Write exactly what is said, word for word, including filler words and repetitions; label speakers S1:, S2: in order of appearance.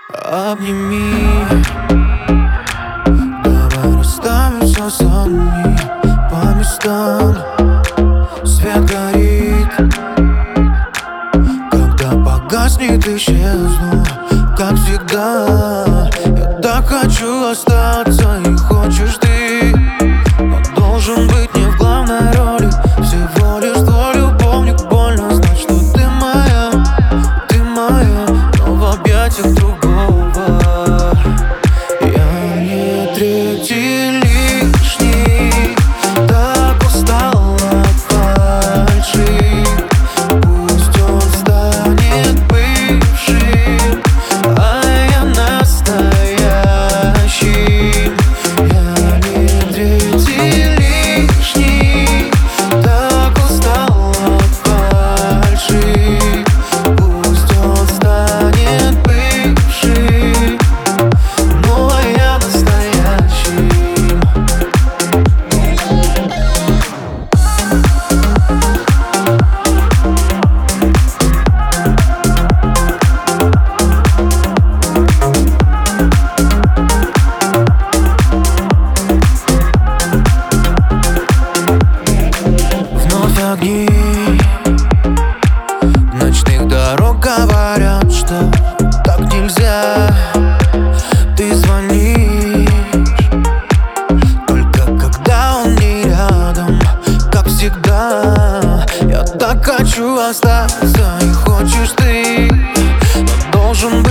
S1: Обними, давай расставим все слои по местам. Свет горит, когда погаснет, исчезну, как всегда. Я так хочу остаться, и хочешь ты, но должен быть не в главной роли. Всего лишь твой любовник. Больно знать, что ты моя, ты моя, но в объятиях другого. Я не третий лишний, так устал от фальши. Пусть он станет бывшим, а я настоящим. Я не третий лишний, так устал от фальши. Пусть он станет бывшим, ну а я настоящим. Вновь огни ночных дорог говорят, что так нельзя. Ты звонишь только когда он не рядом, как всегда. Я так хочу остаться, и хочешь ты, но должен быть